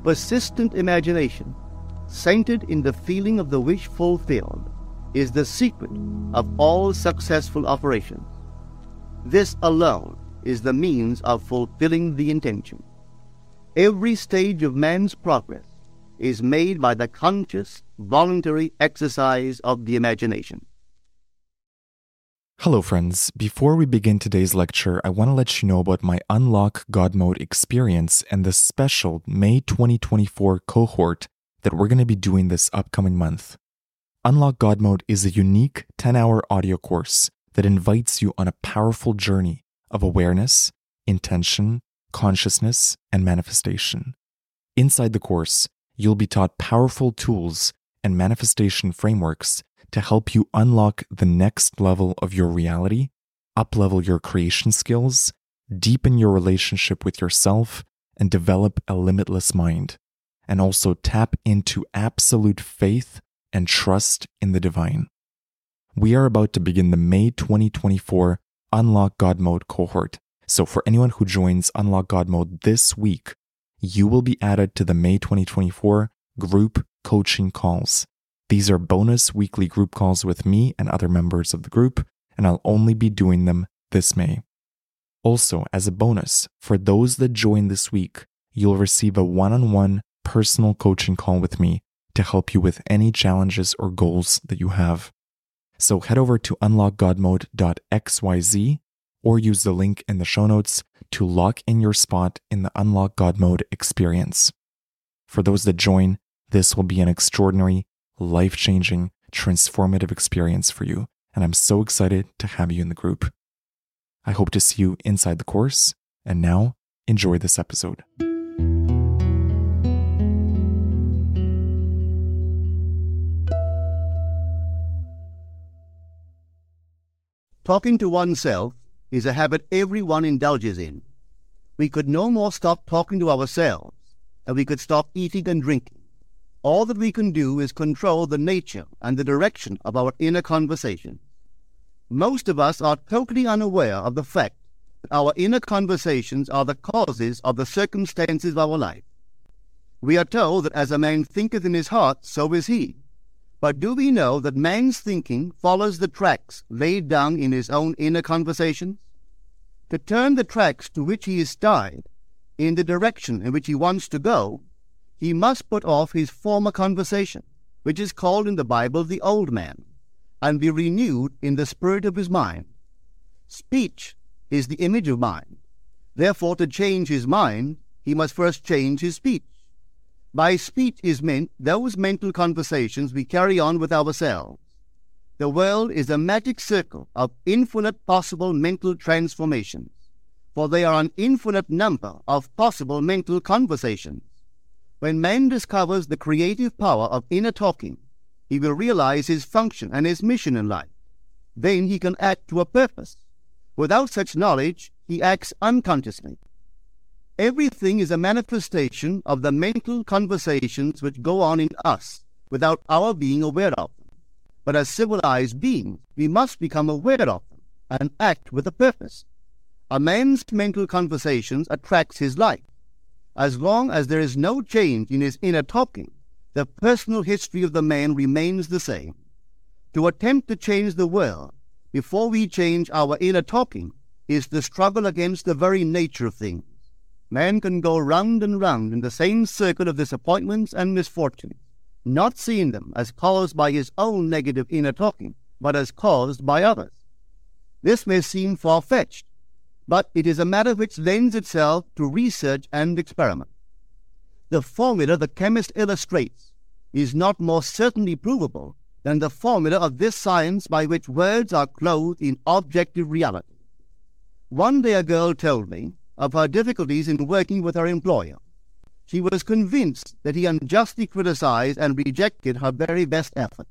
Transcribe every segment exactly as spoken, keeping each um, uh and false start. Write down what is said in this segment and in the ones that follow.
Persistent imagination, centered in the feeling of the wish fulfilled, is the secret of all successful operations. This alone is the means of fulfilling the intention. Every stage of man's progress is made by the conscious, voluntary exercise of the imagination. Hello friends, before we begin today's lecture, I want to let you know about my Unlock God Mode experience and the special May twenty twenty-four cohort that we're going to be doing this upcoming month. Unlock God Mode is a unique ten-hour audio course that invites you on a powerful journey of awareness, intention, consciousness, and manifestation. Inside the course, you'll be taught powerful tools and manifestation frameworks to help you unlock the next level of your reality, up-level your creation skills, deepen your relationship with yourself, and develop a limitless mind, and also tap into absolute faith and trust in the divine. We are about to begin the May twenty twenty-four Unlock God Mode cohort, so for anyone who joins Unlock God Mode this week, you will be added to the May twenty twenty-four group coaching calls. These are bonus weekly group calls with me and other members of the group, and I'll only be doing them this May. Also, as a bonus, for those that join this week, you'll receive a one-on-one personal coaching call with me to help you with any challenges or goals that you have. So head over to unlock god mode dot x y z or use the link in the show notes to lock in your spot in the Unlock God Mode experience. For those that join, this will be an extraordinary, life-changing, transformative experience for you, and I'm so excited to have you in the group. I hope to see you inside the course, and now, enjoy this episode. Talking to oneself is a habit everyone indulges in. We could no more stop talking to ourselves, and we could stop eating and drinking. All that we can do is control the nature and the direction of our inner conversation. Most of us are totally unaware of the fact that our inner conversations are the causes of the circumstances of our life. We are told that as a man thinketh in his heart, so is he. But do we know that man's thinking follows the tracks laid down in his own inner conversations? To turn the tracks to which he is tied in the direction in which he wants to go, he must put off his former conversation, which is called in the Bible the old man, and be renewed in the spirit of his mind. Speech is the image of mind. Therefore, to change his mind, he must first change his speech. By speech is meant those mental conversations we carry on with ourselves. The world is a magic circle of infinite possible mental transformations, for there are an infinite number of possible mental conversations. When man discovers the creative power of inner talking, he will realize his function and his mission in life. Then he can act to a purpose. Without such knowledge, he acts unconsciously. Everything is a manifestation of the mental conversations which go on in us without our being aware of them. But as civilized beings, we must become aware of them and act with a purpose. A man's mental conversations attracts his life. As long as there is no change in his inner talking, the personal history of the man remains the same. To attempt to change the world before we change our inner talking is the struggle against the very nature of things. Man can go round and round in the same circle of disappointments and misfortunes, not seeing them as caused by his own negative inner talking, but as caused by others. This may seem far-fetched, but it is a matter which lends itself to research and experiment. The formula the chemist illustrates is not more certainly provable than the formula of this science by which words are clothed in objective reality. One day a girl told me of her difficulties in working with her employer. She was convinced that he unjustly criticized and rejected her very best efforts.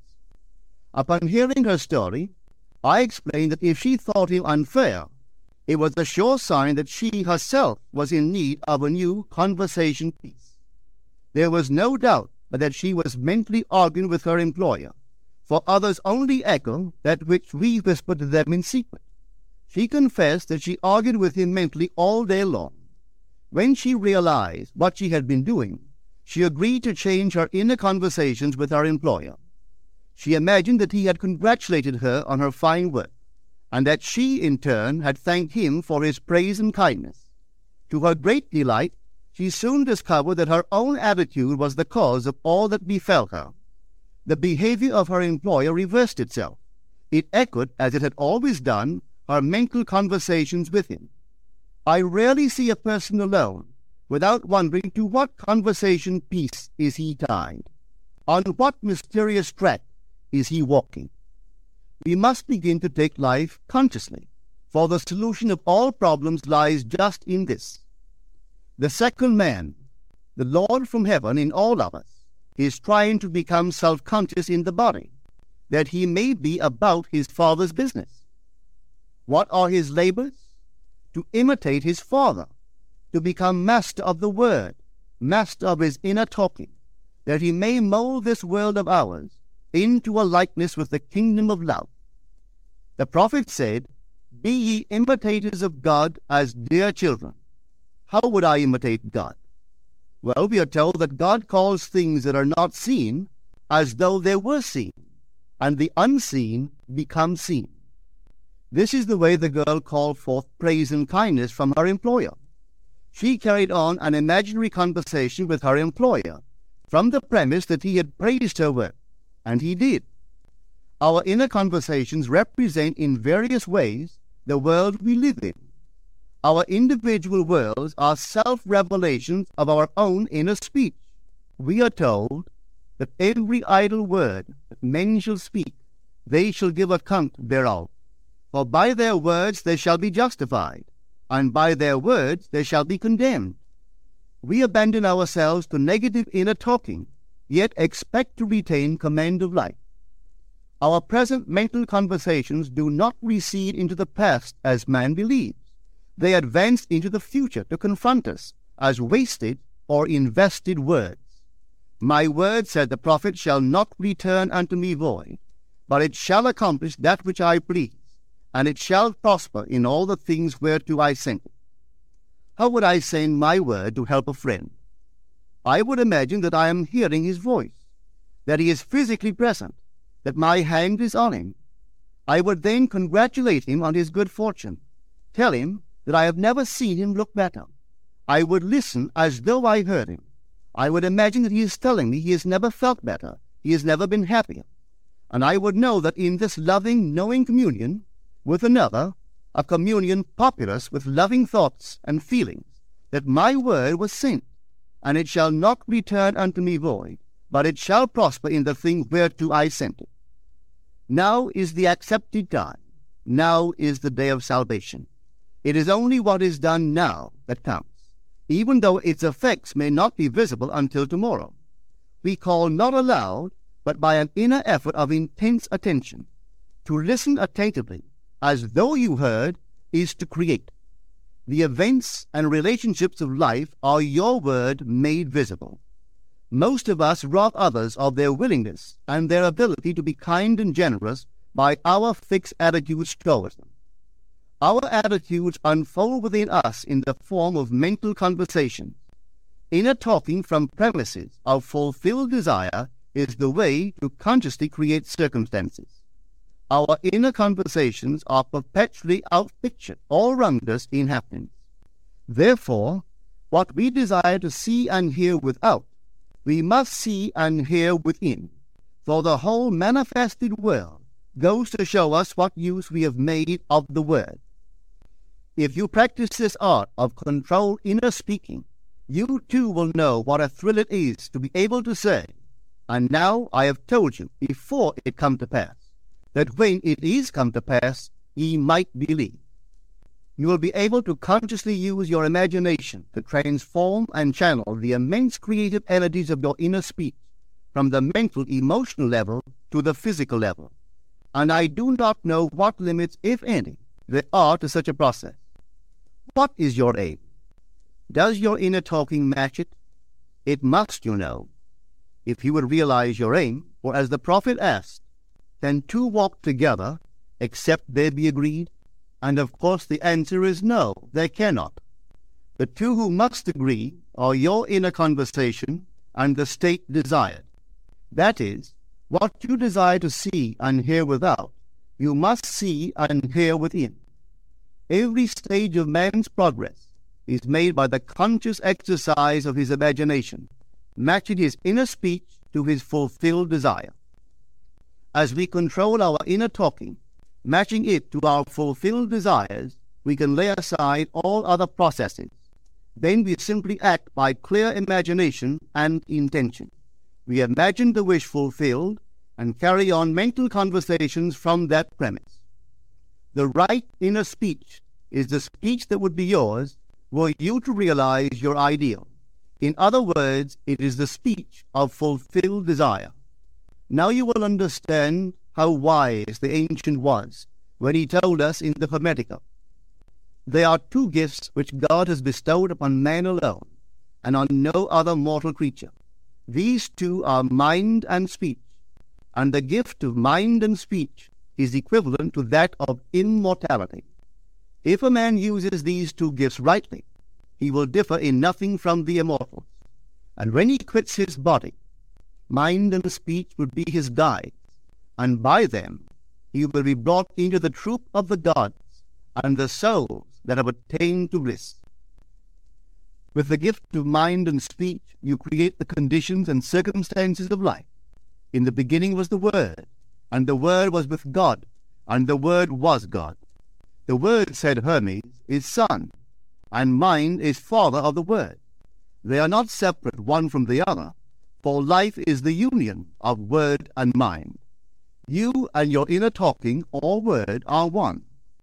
Upon hearing her story, I explained that if she thought him unfair, it was a sure sign that she herself was in need of a new conversation piece. There was no doubt but that she was mentally arguing with her employer, for others only echo that which we whisper to them in secret. She confessed that she argued with him mentally all day long. When she realized what she had been doing, She agreed to change her inner conversations with her employer. She imagined that he had congratulated her on her fine work, and that she, in turn, had thanked him for his praise and kindness. To her great delight, she soon discovered that her own attitude was the cause of all that befell her. The behavior of her employer reversed itself. It echoed, as it had always done, her mental conversations with him. I rarely see a person alone without wondering to what conversation piece is he tied, on what mysterious track is he walking. We must begin to take life consciously, for the solution of all problems lies just in this. The second man, the Lord from heaven in all of us, is trying to become self-conscious in the body, that he may be about his Father's business. What are his labors? To imitate his Father, to become master of the Word, master of his inner talking, that he may mold this world of ours into a likeness with the kingdom of love. The prophet said, "Be ye imitators of God as dear children." How would I imitate God? Well, we are told that God calls things that are not seen as though they were seen, and the unseen become seen. This is the way the girl called forth praise and kindness from her employer. She carried on an imaginary conversation with her employer from the premise that he had praised her work, and he did. Our inner conversations represent in various ways the world we live in. Our individual worlds are self-revelations of our own inner speech. We are told that every idle word that men shall speak, they shall give account thereof. For by their words they shall be justified, and by their words they shall be condemned. We abandon ourselves to negative inner talking, yet expect to retain command of life. Our present mental conversations do not recede into the past as man believes. They advance into the future to confront us as wasted or invested words. My word, said the prophet, shall not return unto me void, but it shall accomplish that which I please, and it shall prosper in all the things whereto I sent it. How would I send my word to help a friend? I would imagine that I am hearing his voice, that he is physically present, that my hand is on him. I would then congratulate him on his good fortune, tell him that I have never seen him look better. I would listen as though I heard him. I would imagine that he is telling me he has never felt better, he has never been happier. And I would know that in this loving, knowing communion with another, a communion populous with loving thoughts and feelings, that my word was sent, and it shall not return unto me void, but it shall prosper in the thing whereto I sent it. Now is the accepted time. Now is the day of salvation. It is only what is done now that counts, even though its effects may not be visible until tomorrow. We call not aloud, but by an inner effort of intense attention. To listen attentively, as though you heard, is to create. The events and relationships of life are your word made visible. Most of us rob others of their willingness and their ability to be kind and generous by our fixed attitudes towards them. Our attitudes unfold within us in the form of mental conversation. Inner talking from premises of fulfilled desire is the way to consciously create circumstances. Our inner conversations are perpetually outpictured all around us in happenings. Therefore, what we desire to see and hear without, we must see and hear within, for the whole manifested world goes to show us what use we have made of the word. If you practice this art of controlled inner speaking, you too will know what a thrill it is to be able to say, and now I have told you before it come to pass, that when it is come to pass, ye might believe. You will be able to consciously use your imagination to transform and channel the immense creative energies of your inner speech from the mental, emotional level to the physical level. And I do not know what limits, if any, there are to such a process. What is your aim? Does your inner talking match it? It must, you know. If you would realize your aim, for as the prophet asked, can two walk together except they be agreed? And of course the answer is no, they cannot. The two who must agree are your inner conversation and the state desired. That is, what you desire to see and hear without, you must see and hear within. Every stage of man's progress is made by the conscious exercise of his imagination, matching his inner speech to his fulfilled desire. As we control our inner talking, matching it to our fulfilled desires, we can lay aside all other processes. Then we simply act by clear imagination and intention. We imagine the wish fulfilled and carry on mental conversations from that premise. The right inner speech is the speech that would be yours were you to realize your ideal. In other words, it is the speech of fulfilled desire. Now you will understand how wise the ancient was when he told us in the Hermetica, "There are two gifts which God has bestowed upon man alone, and on no other mortal creature. These two are mind and speech, and the gift of mind and speech is equivalent to that of immortality. If a man uses these two gifts rightly, he will differ in nothing from the immortals. And when he quits his body, mind and speech will be his guides, and by them he will be brought into the troop of the gods and the souls that have attained to bliss." With the gift of mind and speech, you create the conditions and circumstances of life. In the beginning was the Word, and the Word was with God, and the Word was God. The Word, said Hermes, is Son, and mind is Father of the Word. They are not separate one from the other, for life is the union of Word and mind. You and your inner talking or word are one.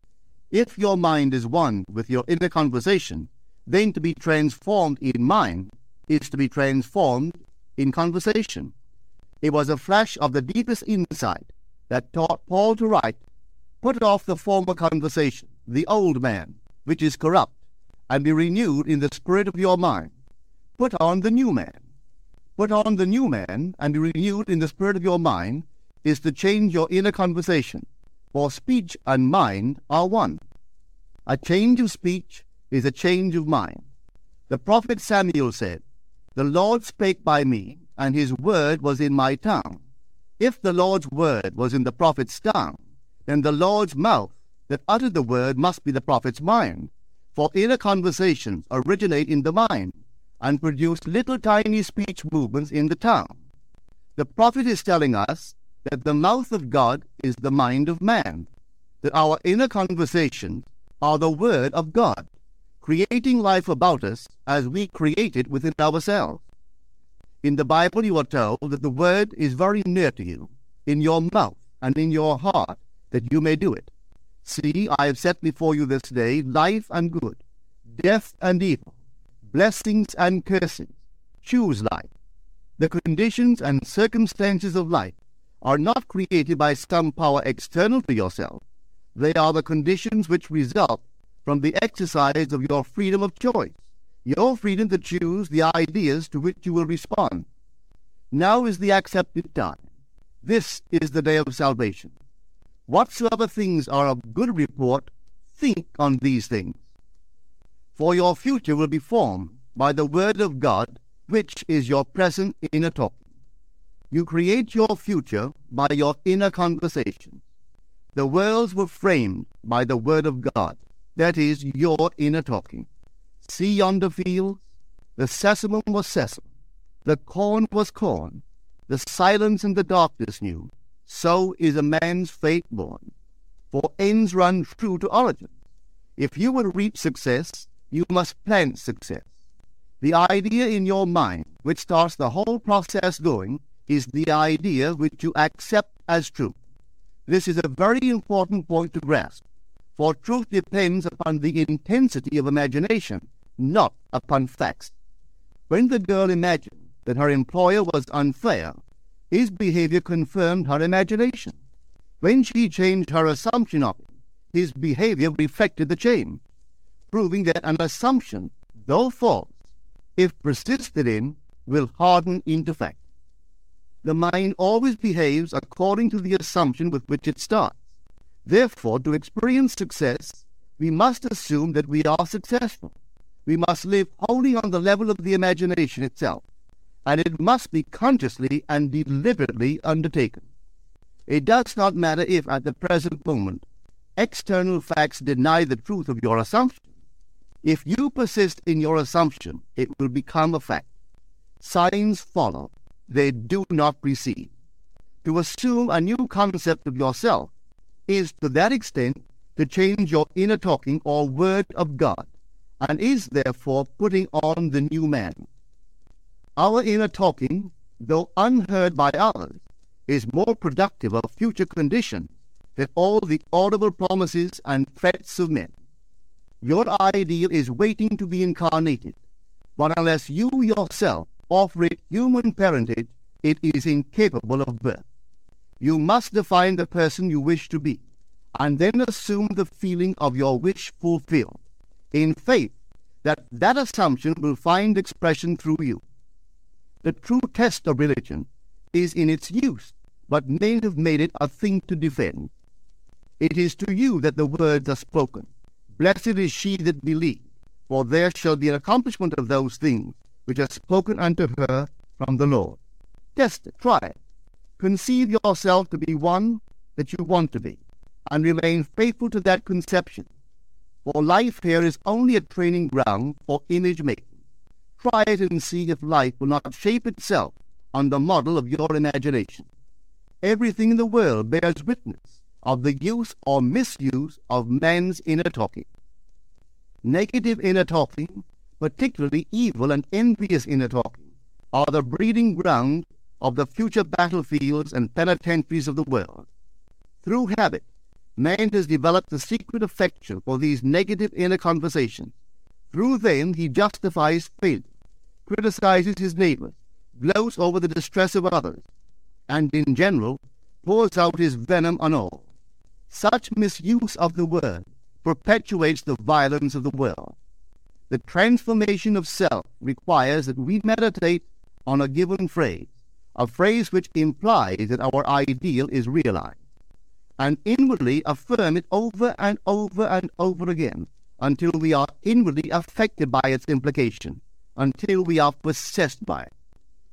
If your mind is one with your inner conversation, then to be transformed in mind is to be transformed in conversation. It was a flash of the deepest insight that taught Paul to write, "Put off the former conversation, the old man, which is corrupt, and be renewed in the spirit of your mind. Put on the new man." Put on the new man and be renewed in the spirit of your mind is to change your inner conversation, for speech and mind are one. A change of speech is a change of mind. The prophet Samuel said, "The Lord spake by me, and his word was in my tongue." If the Lord's word was in the prophet's tongue, then the Lord's mouth that uttered the word must be the prophet's mind, for inner conversations originate in the mind and produce little tiny speech movements in the tongue. The prophet is telling us that the mouth of God is the mind of man, that our inner conversations are the word of God, creating life about us as we create it within ourselves. In the Bible you are told that the word is very near to you, in your mouth and in your heart, that you may do it. "See, I have set before you this day life and good, death and evil, blessings and curses. Choose life." The conditions and circumstances of life are not created by some power external to yourself. They are the conditions which result from the exercise of your freedom of choice, your freedom to choose the ideas to which you will respond. Now is the accepted time. This is the day of salvation. Whatsoever things are of good report, think on these things. For your future will be formed by the word of God, which is your present inner talking. You create your future by your inner conversation. The worlds were framed by the word of God, that is, your inner talking. See yonder fields? The sesamum was sesame, the corn was corn, the silence and the darkness knew. So is a man's fate born. For ends run true to origins. If you would reap success, you must plant success. The idea in your mind, which starts the whole process going, is the idea which you accept as true. This is a very important point to grasp, for truth depends upon the intensity of imagination, not upon facts. When the girl imagined that her employer was unfair, his behavior confirmed her imagination. When she changed her assumption of him, his behavior reflected the change, proving that an assumption, though false, if persisted in, will harden into fact. The mind always behaves according to the assumption with which it starts. Therefore, to experience success, we must assume that we are successful. We must live wholly on the level of the imagination itself, and it must be consciously and deliberately undertaken. It does not matter if, at the present moment, external facts deny the truth of your assumption. If you persist in your assumption, it will become a fact. Signs follow, they do not precede. To assume a new concept of yourself is, to that extent, to change your inner talking or word of God, and is therefore putting on the new man. Our inner talking, though unheard by others, is more productive of future conditions than all the audible promises and threats of men. Your ideal is waiting to be incarnated, but unless you yourself offer it human parentage, it is incapable of birth. You must define the person you wish to be, and then assume the feeling of your wish fulfilled, in faith that that assumption will find expression through you. The true test of religion is in its use, but men have made it a thing to defend. It is to you that the words are spoken. Blessed is she that believed, for there shall be an accomplishment of those things which are spoken unto her from the Lord. Test it, try it. Conceive yourself to be one that you want to be, and remain faithful to that conception. For life here is only a training ground for image-making. Try it and see if life will not shape itself on the model of your imagination. Everything in the world bears witness of the use or misuse of man's inner talking. Negative inner talking, particularly evil and envious inner talking, are the breeding ground of the future battlefields and penitentiaries of the world. Through habit, man has developed a secret affection for these negative inner conversations. Through them he justifies failure, criticizes his neighbors, gloats over the distress of others, and in general pours out his venom on all. Such misuse of the word perpetuates the violence of the world. The transformation of self requires that we meditate on a given phrase, a phrase which implies that our ideal is realized, and inwardly affirm it over and over and over again until we are inwardly affected by its implication, until we are possessed by it.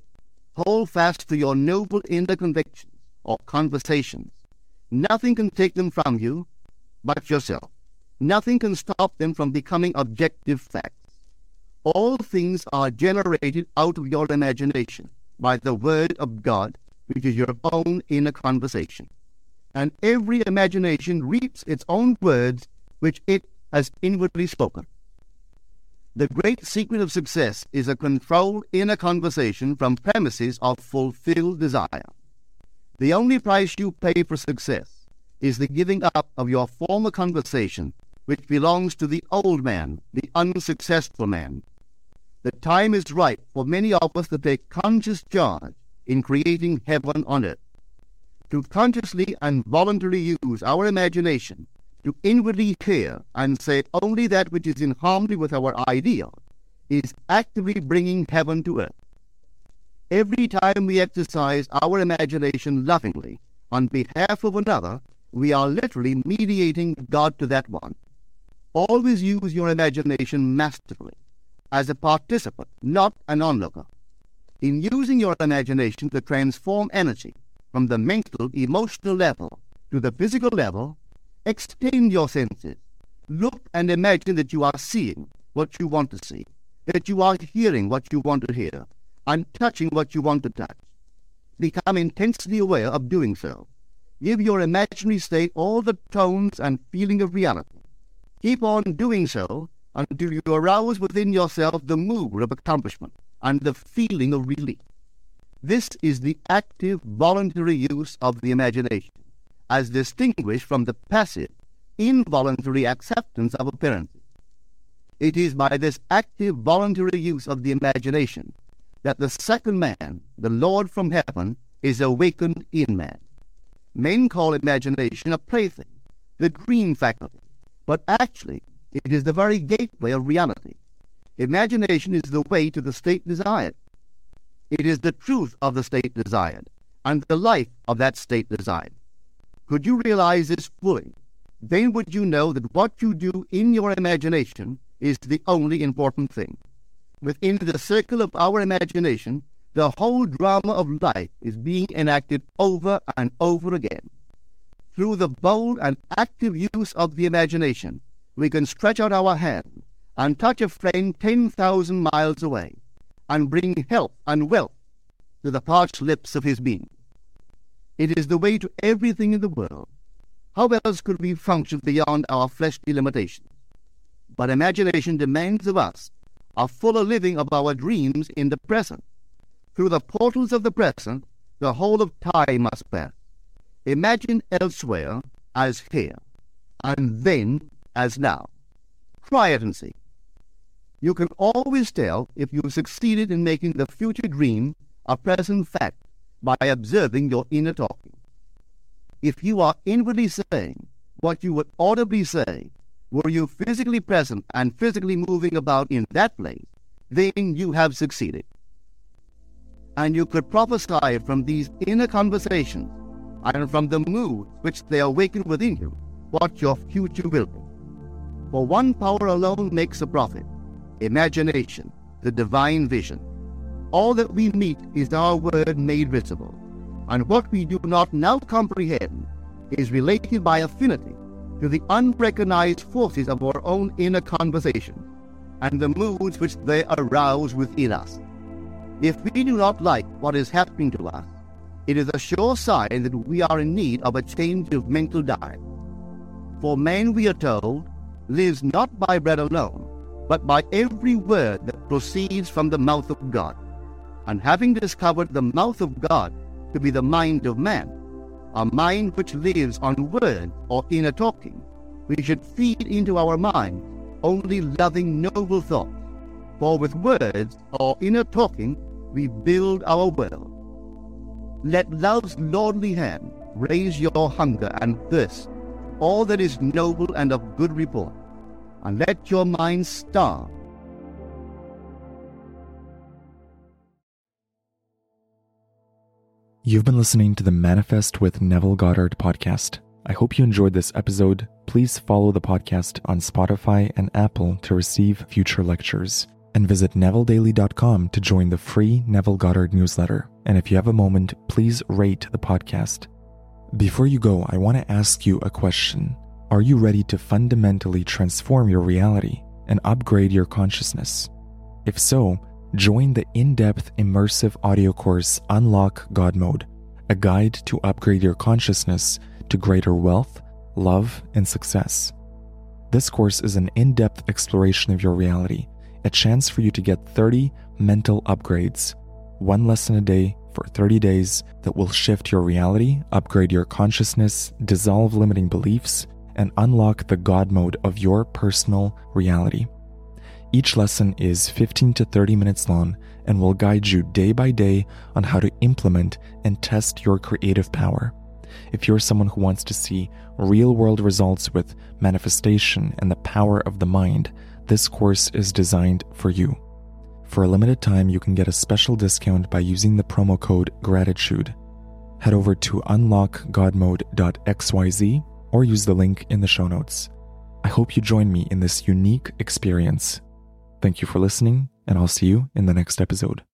Hold fast to your noble inner convictions or conversations. Nothing can take them from you but yourself. Nothing can stop them from becoming objective facts. All things are generated out of your imagination by the word of God, which is your own inner conversation. And every imagination reaps its own words which it has inwardly spoken. The great secret of success is a controlled inner conversation from premises of fulfilled desire. The only price you pay for success is the giving up of your former conversation, which belongs to the old man, the unsuccessful man. The time is ripe for many of us to take conscious charge in creating heaven on earth. To consciously and voluntarily use our imagination to inwardly hear and say only that which is in harmony with our ideal is actively bringing heaven to earth. Every time we exercise our imagination lovingly on behalf of another, we are literally mediating God to that one. Always use your imagination masterfully, as a participant, not an onlooker. In using your imagination to transform energy from the mental, emotional level to the physical level, extend your senses. Look and imagine that you are seeing what you want to see, that you are hearing what you want to hear, and touching what you want to touch. Become intensely aware of doing so. Give your imaginary state all the tones and feeling of reality. Keep on doing so until you arouse within yourself the mood of accomplishment and the feeling of relief. This is the active, voluntary use of the imagination, as distinguished from the passive, involuntary acceptance of appearances. It is by this active, voluntary use of the imagination that the second man, the Lord from heaven, is awakened in man. Men call imagination a plaything, the dream faculty, but actually it is the very gateway of reality. Imagination is the way to the state desired. It is the truth of the state desired, and the life of that state desired. Could you realize this fully, then would you know that what you do in your imagination is the only important thing. Within the circle of our imagination, The whole drama of life is being enacted over and over again. Through the bold and active use of the imagination, we can stretch out our hand and touch a friend ten thousand miles away and bring health and wealth to the parched lips of his being. It is the way to everything in the world. How else could we function beyond our fleshly limitations? But imagination demands of us a fuller living of our dreams in the present. Through the portals of the present, the whole of time must pass. Imagine elsewhere as here, and then as now. Try it and see. You can always tell if you've succeeded in making the future dream a present fact by observing your inner talking. If you are inwardly saying what you would audibly say, were you physically present and physically moving about in that place, then you have succeeded. And you could prophesy from these inner conversations and from the moods which they awaken within you what your future will be. For one power alone makes a prophet, imagination, the divine vision. All that we meet is our word made visible, and what we do not now comprehend is related by affinity to the unrecognized forces of our own inner conversation and the moods which they arouse within us. If we do not like what is happening to us, it is a sure sign that we are in need of a change of mental diet. For man, we are told, lives not by bread alone, but by every word that proceeds from the mouth of God. And having discovered the mouth of God to be the mind of man, a mind which lives on word or inner talking, we should feed into our mind only loving noble thoughts. For with words or inner talking, we build our world. Let love's lordly hand raise your hunger and thirst, all that is noble and of good report, and let your mind starve. You've been listening to the Manifest with Neville Goddard podcast. I hope you enjoyed this episode. Please follow the podcast on Spotify and Apple to receive future lectures. And visit neville daily dot com to join the free Neville Goddard newsletter. And if you have a moment, please rate the podcast. Before you go, I want to ask you a question. Are you ready to fundamentally transform your reality and upgrade your consciousness? If so, join the in-depth immersive audio course Unlock God Mode, a guide to upgrade your consciousness to greater wealth, love, and success. This course is an in-depth exploration of your reality, a chance for you to get thirty mental upgrades, one lesson a day for thirty days that will shift your reality, upgrade your consciousness, dissolve limiting beliefs, and unlock the God mode of your personal reality. Each lesson is fifteen to thirty minutes long and will guide you day by day on how to implement and test your creative power. If you're someone who wants to see real-world results with manifestation and the power of the mind, this course is designed for you. For a limited time, you can get a special discount by using the promo code GRATITUDE. Head over to unlock god mode dot x y z or use the link in the show notes. I hope you join me in this unique experience. Thank you for listening, and I'll see you in the next episode.